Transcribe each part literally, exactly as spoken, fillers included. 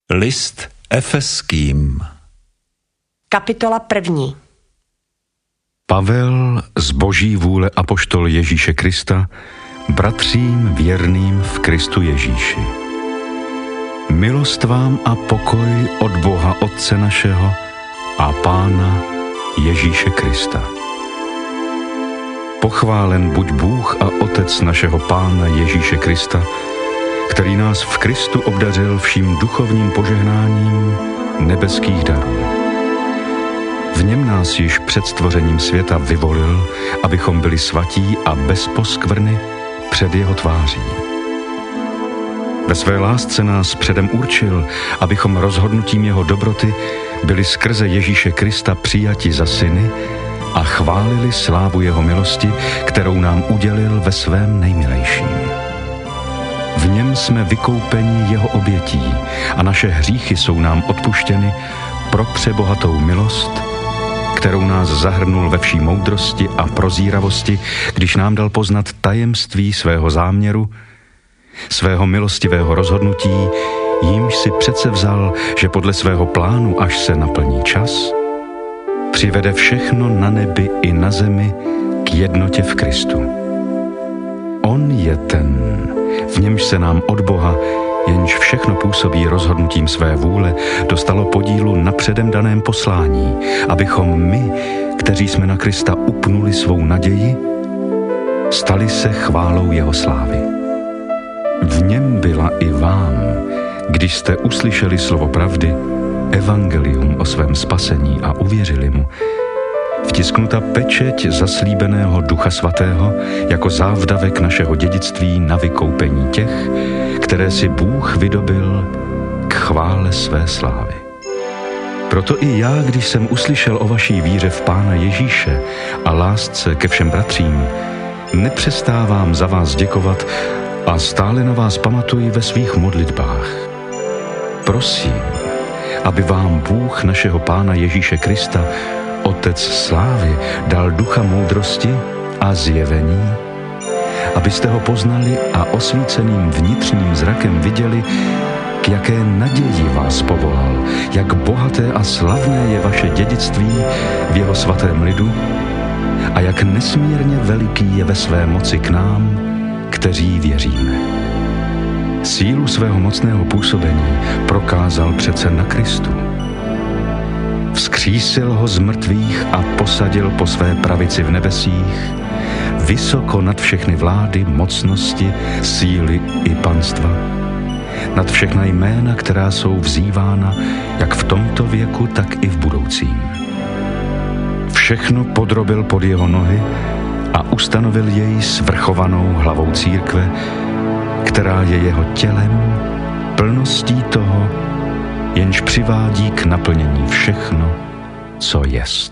List Efeským. Kapitola první. Pavel z boží vůle apoštol Ježíše Krista, bratřím věrným v Kristu Ježíši. Milost vám a pokoj od Boha Otce našeho a Pána Ježíše Krista. Pochválen buď Bůh a Otec našeho Pána Ježíše Krista, který nás v Kristu obdařil vším duchovním požehnáním nebeských darů. V něm nás již před stvořením světa vyvolil, abychom byli svatí a bez poskvrny před jeho tváří. Ve své lásce nás předem určil, abychom rozhodnutím jeho dobroty byli skrze Ježíše Krista přijati za syny a chválili slávu jeho milosti, kterou nám udělil ve svém nejmilejším. V něm jsme vykoupeni jeho obětí a naše hříchy jsou nám odpuštěny pro přebohatou milost, kterou nás zahrnul ve vší moudrosti a prozíravosti, když nám dal poznat tajemství svého záměru, svého milostivého rozhodnutí, jímž si přece vzal, že podle svého plánu, až se naplní čas, přivede všechno na nebi i na zemi k jednotě v Kristu. On je ten, v němž se nám od Boha, jenž všechno působí rozhodnutím své vůle, dostalo podílu na předem daném poslání, abychom my, kteří jsme na Krista upnuli svou naději, stali se chválou jeho slávy. V něm byla i vám, když jste uslyšeli slovo pravdy, evangelium o svém spasení a uvěřili mu, vtisknuta pečeť zaslíbeného Ducha Svatého jako závdavek našeho dědictví na vykoupení těch, které si Bůh vydobil k chvále své slávy. Proto i já, když jsem uslyšel o vaší víře v Pána Ježíše a lásce ke všem bratřím, nepřestávám za vás děkovat a stále na vás pamatuji ve svých modlitbách. Prosím, aby vám Bůh našeho Pána Ježíše Krista, Otec slávy, dal ducha moudrosti a zjevení, abyste ho poznali a osvíceným vnitřním zrakem viděli, k jaké naději vás povolal, jak bohaté a slavné je vaše dědictví v jeho svatém lidu a jak nesmírně veliký je ve své moci k nám, kteří věříme. Sílu svého mocného působení prokázal přece na Kristu. Vzkřísil ho z mrtvých a posadil po své pravici v nebesích, vysoko nad všechny vlády, mocnosti, síly i panstva, nad všechna jména, která jsou vzývána jak v tomto věku, tak i v budoucím. Všechno podrobil pod jeho nohy a ustanovil jej svrchovanou hlavou církve, která je jeho tělem, plností toho, jenž přivádí k naplnění všechno, co jest.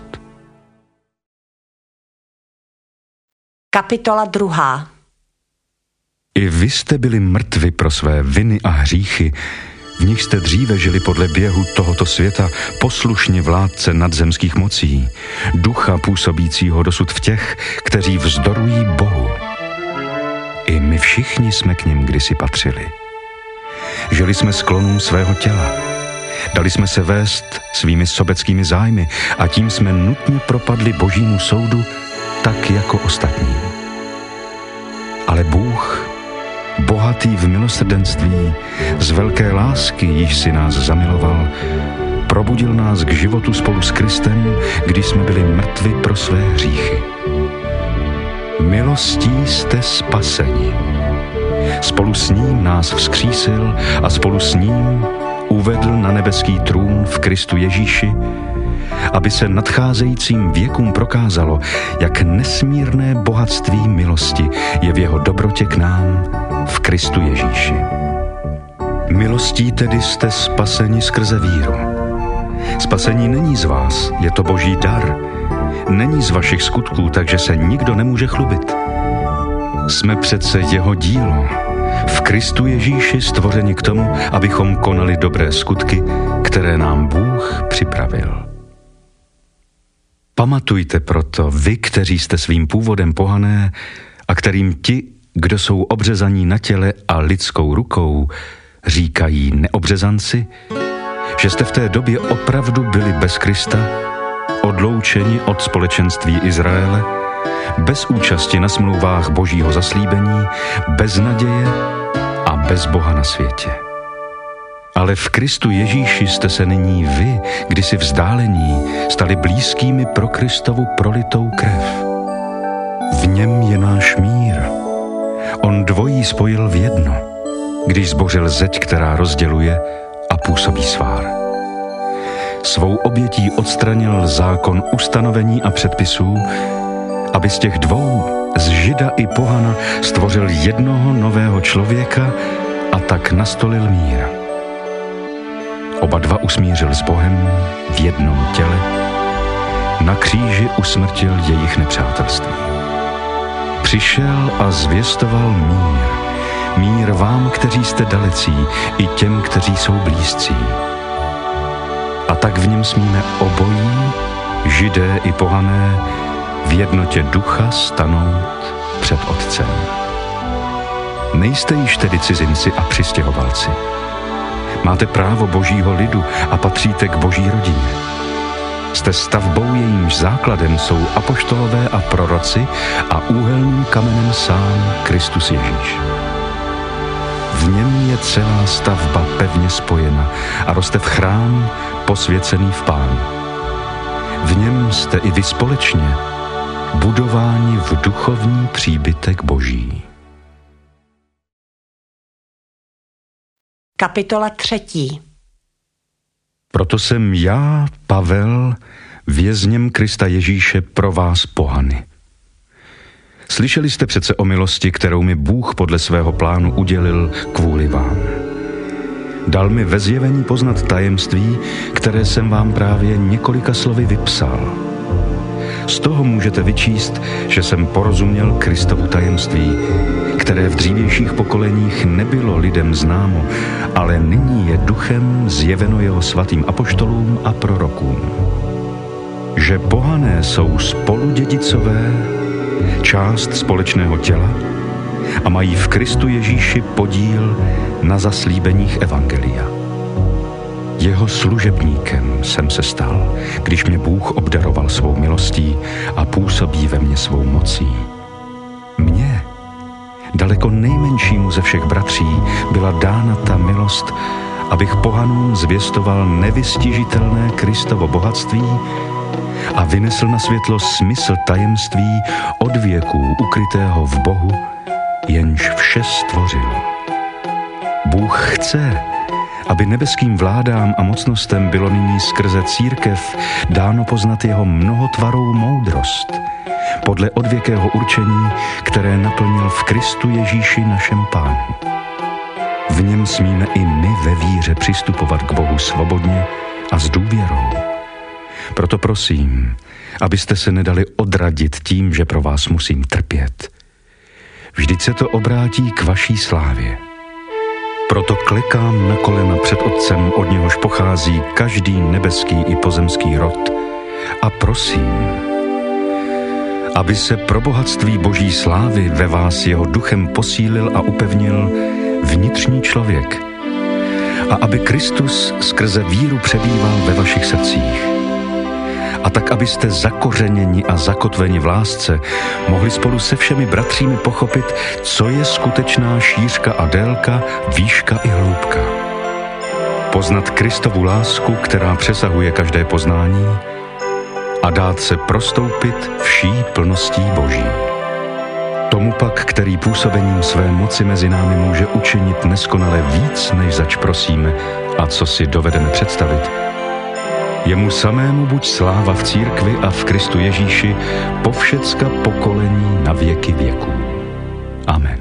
Kapitola druhá. I vy jste byli mrtvi pro své viny a hříchy, v nich jste dříve žili podle běhu tohoto světa, poslušně vládce nadzemských mocí, ducha působícího dosud v těch, kteří vzdorují Bohu. I my všichni jsme k nim kdysi patřili. Žili jsme sklonům svého těla, dali jsme se vést svými sobeckými zájmy a tím jsme nutně propadli božímu soudu, tak jako ostatní. Ale Bůh, bohatý v milosrdenství, z velké lásky, již si nás zamiloval, probudil nás k životu spolu s Kristem, když jsme byli mrtvi pro své hříchy. Milostí jste spaseni. Spolu s ním nás vzkřísil a spolu s ním uvedl na nebeský trůn v Kristu Ježíši, aby se nadcházejícím věkům prokázalo, jak nesmírné bohatství milosti je v jeho dobrotě k nám v Kristu Ježíši. Milostí tedy jste spaseni skrze víru. Spasení není z vás, je to boží dar. Není z vašich skutků, takže se nikdo nemůže chlubit. Jsme přece jeho dílo, v Kristu Ježíši stvořeni k tomu, abychom konali dobré skutky, které nám Bůh připravil. Pamatujte proto, vy, kteří jste svým původem pohané a kterým ti, kdo jsou obřezaní na těle a lidskou rukou, říkají neobřezanci, že jste v té době opravdu byli bez Krista, odloučeni od společenství Izraele, bez účasti na smlouvách Božího zaslíbení, bez naděje a bez Boha na světě. Ale v Kristu Ježíši jste se nyní vy, kdysi vzdálení, stali blízkými pro Kristovu prolitou krev. V něm je náš mír. On dvojí spojil v jedno, když zbořil zeď, která rozděluje a působí svár. Svou obětí odstranil zákon ustanovení a předpisů, aby z těch dvou, z Žida i pohana, stvořil jednoho nového člověka a tak nastolil mír. Oba dva usmířil s Bohem v jednom těle, na kříži usmrtil jejich nepřátelství. Přišel a zvěstoval mír, mír vám, kteří jste dalecí, i těm, kteří jsou blízcí. A tak v něm smíme obojí, Židé i pohané, v jednotě ducha stanout před Otcem. Nejste již tedy cizinci a přistěhovalci. Máte právo Božího lidu a patříte k Boží rodině. Jste stavbou, jejímž základem jsou apoštolové a proroci a úhelným kamenem sám Kristus Ježíš. V něm je celá stavba pevně spojena a roste v chrám posvěcený v Pánu. V něm jste i vy společně budováni v duchovní příbytek Boží. Kapitola třetí. Proto jsem já, Pavel, vězněm Krista Ježíše pro vás pohany. Slyšeli jste přece o milosti, kterou mi Bůh podle svého plánu udělil kvůli vám. Dal mi ve zjevení poznat tajemství, které jsem vám právě několika slovy vypsal. Z toho můžete vyčíst, že jsem porozuměl Kristovu tajemství, které v dřívějších pokoleních nebylo lidem známo, ale nyní je duchem zjeveno jeho svatým apoštolům a prorokům. Že pohané jsou spoludědicové, část společného těla a mají v Kristu Ježíši podíl na zaslíbeních evangelia. Jeho služebníkem jsem se stal, když mě Bůh obdaroval svou milostí a působí ve mně svou mocí. Mně, daleko nejmenšímu ze všech bratří, byla dána ta milost, abych pohanům zvěstoval nevystižitelné Kristovo bohatství a vynesl na světlo smysl tajemství od věků ukrytého v Bohu, jenž vše stvořil. Bůh chce, aby nebeským vládám a mocnostem bylo nyní skrze církev dáno poznat jeho mnohotvarou moudrost, podle odvěkého určení, které naplnil v Kristu Ježíši našem Pánu. V něm smíme i my ve víře přistupovat k Bohu svobodně a s důvěrou. Proto prosím, abyste se nedali odradit tím, že pro vás musím trpět. Vždyť se to obrátí k vaší slávě. Proto klekám na kolena před Otcem, od něhož pochází každý nebeský i pozemský rod, a prosím, aby se pro bohatství Boží slávy ve vás jeho duchem posílil a upevnil vnitřní člověk a aby Kristus skrze víru přebýval ve vašich srdcích. A tak, abyste zakořeněni a zakotveni v lásce mohli spolu se všemi bratřími pochopit, co je skutečná šířka a délka, výška i hloubka. Poznat Kristovu lásku, která přesahuje každé poznání, a dát se prostoupit vší plností Boží. Tomu pak, který působením své moci mezi námi může učinit neskonale víc, než zač prosíme a co si dovedeme představit, jemu samému buď sláva v církvi a v Kristu Ježíši po všecka pokolení na věky věků. Amen.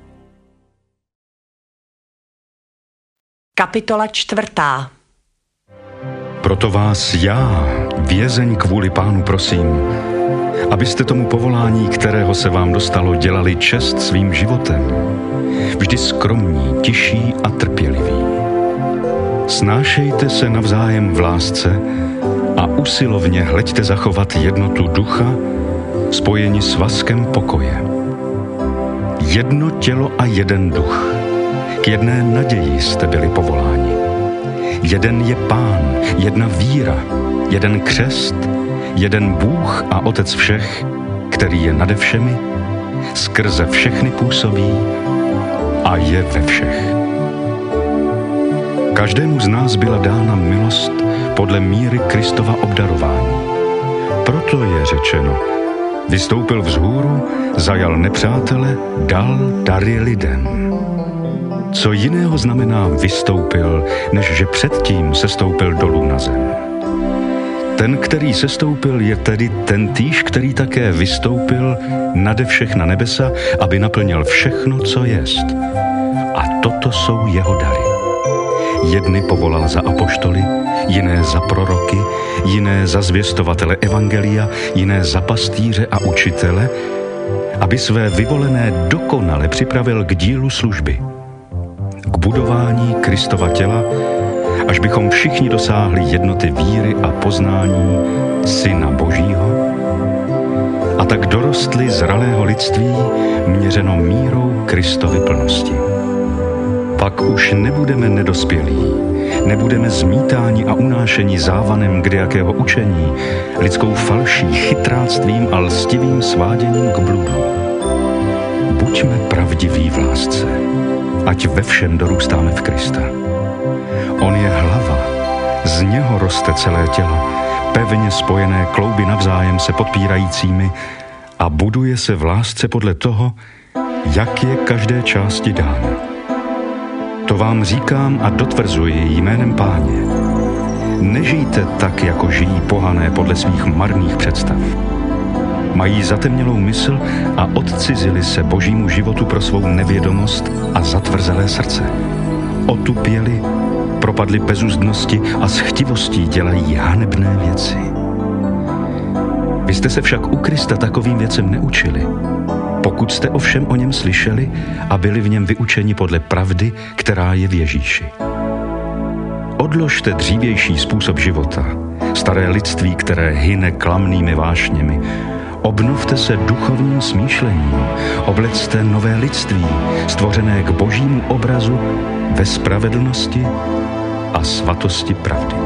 Kapitola čtvrtá. Proto vás já, vězeň kvůli Pánu, prosím, abyste tomu povolání, kterého se vám dostalo, dělali čest svým životem, vždy skromní, tiší a trpěliví. Snášejte se navzájem v lásce a usilovně hleďte zachovat jednotu ducha, spojeni svazkem pokoje. Jedno tělo a jeden duch, k jedné naději jste byli povoláni. Jeden je Pán, jedna víra, jeden křest, jeden Bůh a Otec všech, který je nade všemi, skrze všechny působí a je ve všech. Každému z nás byla dána milost podle míry Kristova obdarování. Proto je řečeno, vystoupil vzhůru, zajal nepřátele, dal dary lidem. Co jiného znamená vystoupil, než že předtím sestoupil dolů na zem? Ten, který sestoupil, je tedy ten týž, který také vystoupil nade všech na nebesa, aby naplnil všechno, co jest. A toto jsou jeho dary. Jedny povolal za apoštoly, jiné za proroky, jiné za zvěstovatele evangelia, jiné za pastýře a učitele, aby své vyvolené dokonale připravil k dílu služby, k budování Kristova těla, až bychom všichni dosáhli jednoty víry a poznání Syna Božího a tak dorostli zralého lidství měřeno mírou Kristovy plnosti. Pak už nebudeme nedospělí, nebudeme zmítáni a unášeni závanem kdejakého učení, lidskou falší, chytráctvím a lstivým sváděním k bludu. Buďme pravdiví v lásce, ať ve všem dorůstáme v Krista. On je hlava, z něho roste celé tělo, pevně spojené klouby navzájem se podpírajícími a buduje se v lásce podle toho, jak je každé části dáno. To vám říkám a dotvrzuji jménem Páně. Nežijte tak, jako žijí pohané podle svých marných představ. Mají zatemnělou mysl a odcizili se Božímu životu pro svou nevědomost a zatvrzelé srdce. Otupěli, propadli bezuzdnosti a s chtivostí dělají hanebné věci. Vy jste se však u Krista takovým věcem neučili. Pokud jste ovšem o něm slyšeli a byli v něm vyučeni podle pravdy, která je v Ježíši. Odložte dřívější způsob života, staré lidství, které hyne klamnými vášněmi. Obnovte se duchovním smýšlením, oblecte nové lidství, stvořené k Božímu obrazu ve spravedlnosti a svatosti pravdy.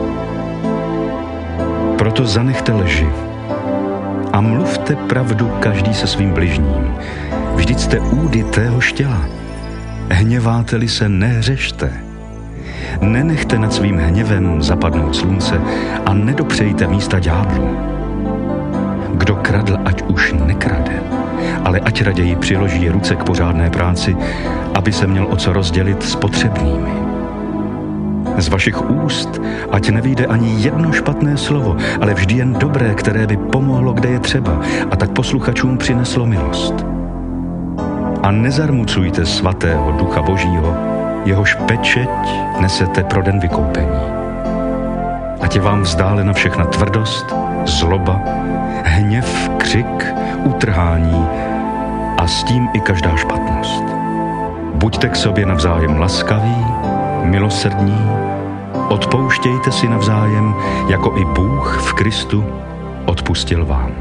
Proto zanechte lži a mluvte pravdu každý se svým bližním. Vždyť jste údy téhož těla. Hněváte-li se, nehřešte. Nenechte nad svým hněvem zapadnout slunce a nedopřejte místa ďáblu. Kdo kradl, ať už nekrade, ale ať raději přiloží ruce k pořádné práci, aby se měl o co rozdělit s potřebnými. Z vašich úst ať nevyjde ani jedno špatné slovo, ale vždy jen dobré, které by pomohlo, kde je třeba, a tak posluchačům přineslo milost. A nezarmucujte svatého Ducha Božího, jehož pečeť nesete pro den vykoupení. Ať je vám vzdálena všechna tvrdost, zloba, hněv, křik, utrhání a s tím i každá špatnost. Buďte k sobě navzájem laskaví, milosrdní, odpouštějte si navzájem, jako i Bůh v Kristu odpustil vám.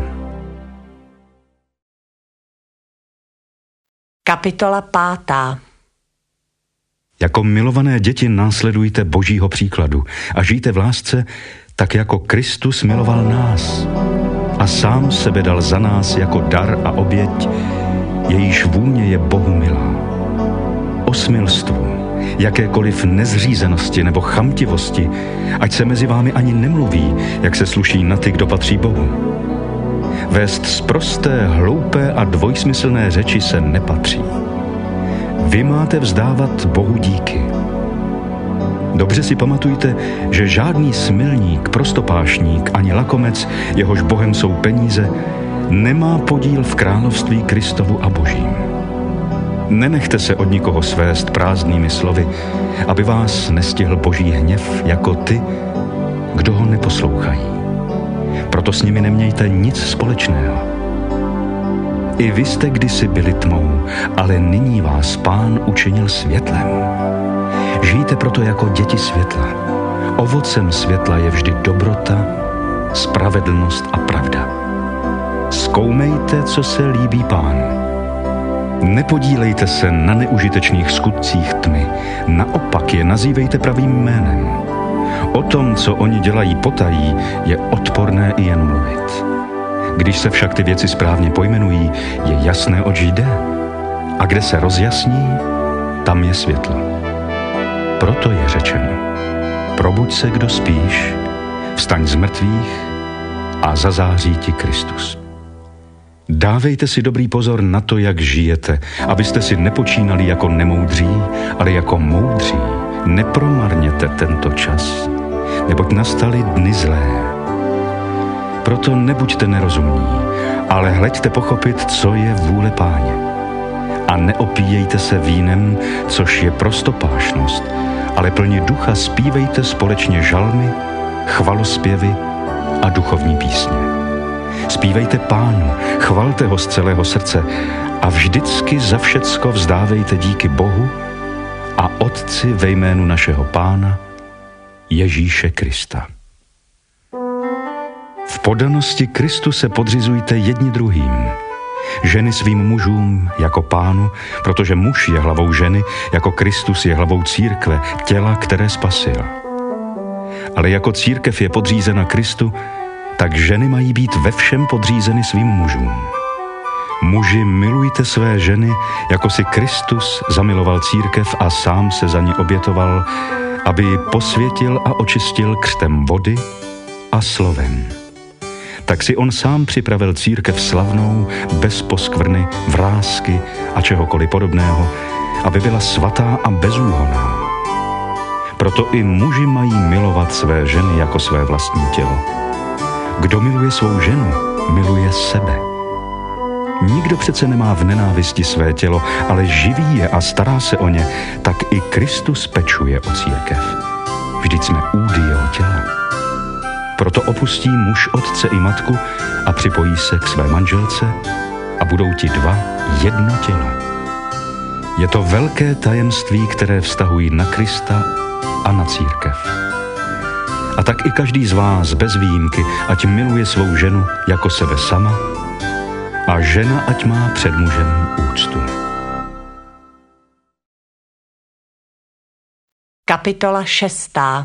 Kapitola pátá. Jako milované děti následujte Božího příkladu a žijte v lásce, tak jako Kristus miloval nás a sám sebe dal za nás jako dar a oběť, jejíž vůně je Bohu milá. O smilstvu, jakékoliv nezřízenosti nebo chamtivosti, ať se mezi vámi ani nemluví, jak se sluší na ty, kdo patří Bohu. Vést sprosté, hloupé a dvojsmyslné řeči se nepatří. Vy máte vzdávat Bohu díky. Dobře si pamatujte, že žádný smilník, prostopášník ani lakomec, jehož Bohem jsou peníze, nemá podíl v království Kristovu a Božím. Nenechte se od nikoho svést prázdnými slovy, aby vás nestihl Boží hněv jako ty, kdo ho neposlouchají. Proto s nimi nemějte nic společného. I vy jste kdysi byli tmou, ale nyní vás Pán učinil světlem. Žijte proto jako děti světla. Ovocem světla je vždy dobrota, spravedlnost a pravda. Zkoumejte, co se líbí Pánu. Nepodílejte se na neužitečných skutcích tmy, naopak je nazývejte pravým jménem. o tom, co oni dělají potají, je odporné i jen mluvit. Když se však ty věci správně pojmenují, je jasné, oč jde. A kde se rozjasní, tam je světlo. Proto je řečeno: probuď se, kdo spíš, vstaň z mrtvých a zazáří ti Kristus. Dávejte si dobrý pozor na to, jak žijete, abyste si nepočínali jako nemoudří, ale jako moudří. Nepromarněte tento čas, neboť nastaly dny zlé. Proto nebuďte nerozumní, ale hleďte pochopit, co je vůle Páně. A neopíjejte se vínem, což je prostopášnost, ale plni ducha zpívejte společně žalmy, chvalospěvy a duchovní písně. Zpívejte Pánu, chvalte ho z celého srdce a vždycky za všecko vzdávejte díky Bohu a Otci ve jménu našeho Pána Ježíše Krista. V poddanosti Kristu se podřizujte jedni druhým. Ženy svým mužům jako Pánu, protože muž je hlavou ženy, jako Kristus je hlavou církve, těla, které spasil. Ale jako církev je podřízena Kristu, tak ženy mají být ve všem podřízeny svým mužům. Muži, milujte své ženy, jako si Kristus zamiloval církev a sám se za ní obětoval, aby ji posvětil a očistil křtem vody a slovem. Tak si on sám připravil církev slavnou, bez poskvrny, vrásky a čehokoliv podobného, aby byla svatá a bezúhonná. Proto i muži mají milovat své ženy jako své vlastní tělo. Kdo miluje svou ženu, miluje sebe. Nikdo přece nemá v nenávisti své tělo, ale živí je a stará se o ně, tak i Kristus pečuje o církev. Vždyť jsme údy jeho těla. Proto opustí muž otce i matku a připojí se k své manželce a budou ti dva jedno tělo. Je to velké tajemství, které vztahují na Krista a na církev. A tak i každý z vás bez výjimky, ať miluje svou ženu jako sebe sama a žena ať má před mužem úctu. Kapitola šestá.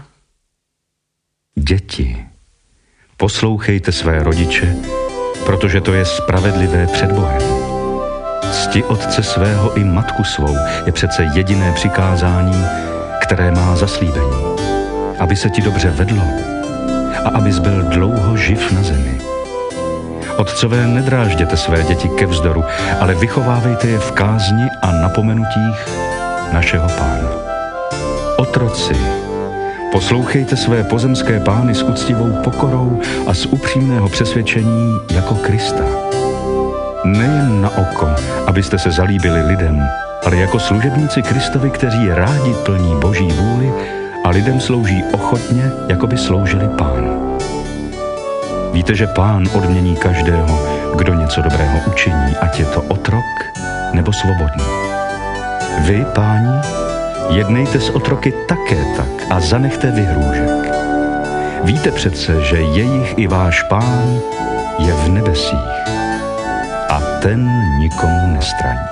Děti, poslouchejte své rodiče, protože to je spravedlivé před Bohem. Cti otce svého i matku svou je přece jediné přikázání, které má zaslíbení, aby se ti dobře vedlo a abys byl dlouho živ na zemi. Otcové, nedrážděte své děti ke vzdoru, ale vychovávejte je v kázni a napomenutích našeho Pána. Otroci, poslouchejte své pozemské pány s úctivou pokorou a z upřímného přesvědčení jako Krista. Nejen na oko, abyste se zalíbili lidem, ale jako služebníci Kristovi, kteří rádi plní Boží vůli a lidem slouží ochotně, jako by sloužili Pánu. Víte, že Pán odmění každého, kdo něco dobrého učiní, ať je to otrok nebo svobodný. Vy, páni, jednejte s otroky také tak a zanechte vyhrůžek. Víte přece, že jejich i váš Pán je v nebesích a ten nikomu nestraní.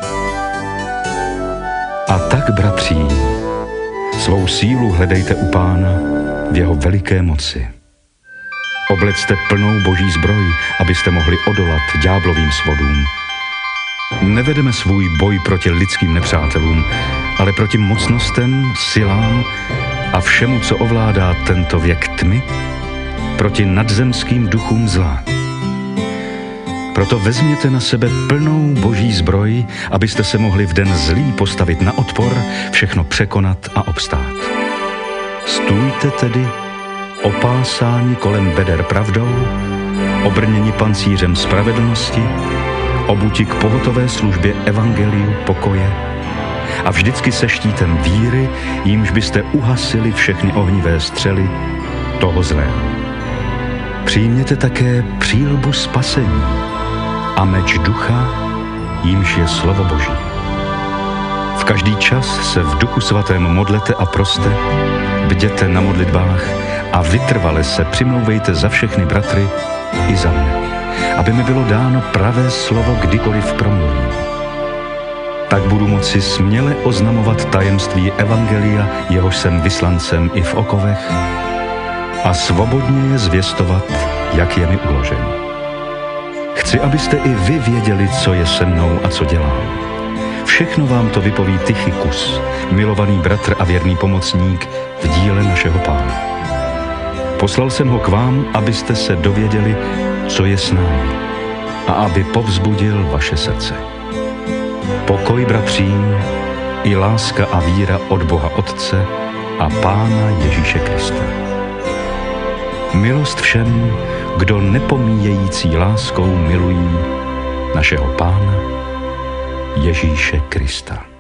A tak, bratří, svou sílu hledejte u Pána v jeho veliké moci. Oblecte plnou Boží zbroj, abyste mohli odolat ďáblovým svodům. Nevedeme svůj boj proti lidským nepřátelům, ale proti mocnostem, silám a všemu, co ovládá tento věk tmy, proti nadzemským duchům zla. Proto vezměte na sebe plnou Boží zbroj, abyste se mohli v den zlý postavit na odpor, všechno překonat a obstát. Stůjte tedy opásáni kolem beder pravdou, obrněni pancířem spravedlnosti, obuti k pohotové službě evangeliu pokoje a vždycky se štítem víry, jímž byste uhasili všechny ohnivé střely toho zlého. Přijměte také přílbu spasení a meč ducha, jímž je slovo Boží. V každý čas se v Duchu svatém modlete a proste, bděte na modlitbách a vytrvale se přimlouvejte za všechny bratry i za mne, aby mi bylo dáno pravé slovo, kdykoliv promluvím. Tak budu moci směle oznamovat tajemství evangelia, jehož jsem vyslancem i v okovech, a svobodně je zvěstovat, jak je mi uloženo. Chci, abyste i vy věděli, co je se mnou a co dělám. Všechno vám to vypoví Tychikus, milovaný bratr a věrný pomocník v díle našeho Pána. Poslal jsem ho k vám, abyste se dověděli, co je s námi, a aby povzbudil vaše srdce. Pokoj bratřím i láska a víra od Boha Otce a Pána Ježíše Krista. Milost všem, kdo nepomíjející láskou milují našeho Pána Ježíše Krista.